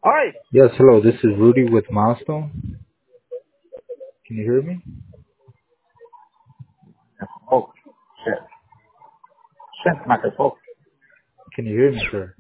Hi. Yes, hello. This is Rudy with Milestone. Can you hear me? Oh, shit. Shit, microphone. Can you hear me, sir?